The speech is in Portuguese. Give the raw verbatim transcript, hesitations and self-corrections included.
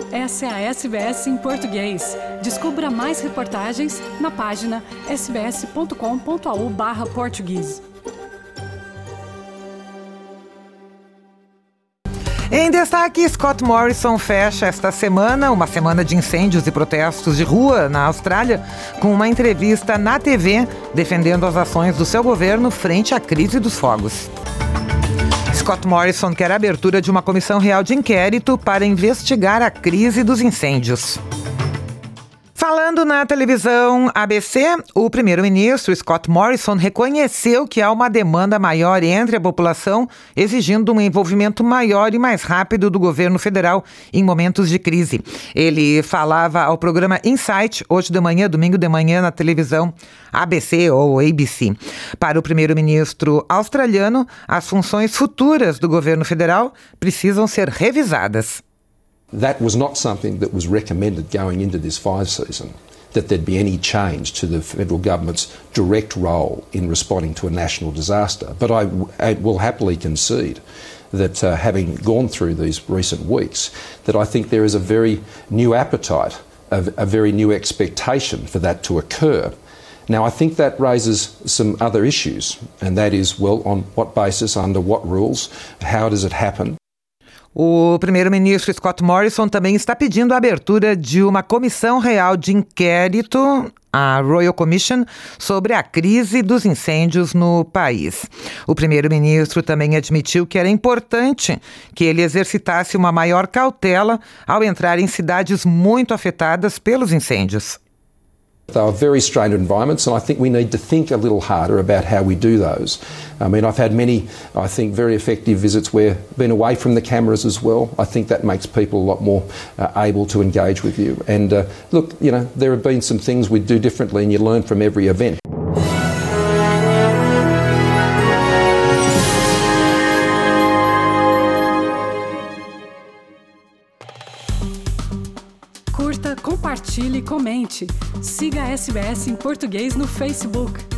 Essa é a S B S em português. Descubra mais reportagens na página s b s ponto com ponto a u barra português. Em destaque, Scott Morrison fecha esta semana, uma semana de incêndios e protestos de rua na Austrália, com uma entrevista na T V defendendo as ações do seu governo frente à crise dos fogos. Scott Morrison quer a abertura de uma comissão real de inquérito para investigar a crise dos incêndios. Falando na televisão A B C, o primeiro-ministro Scott Morrison reconheceu que há uma demanda maior entre a população, exigindo um envolvimento maior e mais rápido do governo federal em momentos de crise. Ele falava ao programa Insight, hoje de manhã, domingo de manhã, na televisão A B C ou A B C. Para o primeiro-ministro australiano, as funções futuras do governo federal precisam ser revisadas. That was not something that was recommended going into this fire season, that there'd be any change to the federal government's direct role in responding to a national disaster. But I, I will happily concede that uh, having gone through these recent weeks, that I think there is a very new appetite, a, a very new expectation for that to occur. Now, I think that raises some other issues, and that is, well, on what basis, under what rules, how does it happen? O primeiro-ministro Scott Morrison também está pedindo a abertura de uma comissão real de inquérito, a Royal Commission, sobre a crise dos incêndios no país. O primeiro-ministro também admitiu que era importante que ele exercitasse uma maior cautela ao entrar em cidades muito afetadas pelos incêndios. They are very strained environments, and I think we need to think a little harder about how we do those. I mean, I've had many, I think, very effective visits where I've been away from the cameras as well. I think that makes people a lot more uh, able to engage with you. And uh, look, you know, there have been some things we do differently, and you learn from every event. Curta, compartilhe e comente. Siga a S B S em português no Facebook.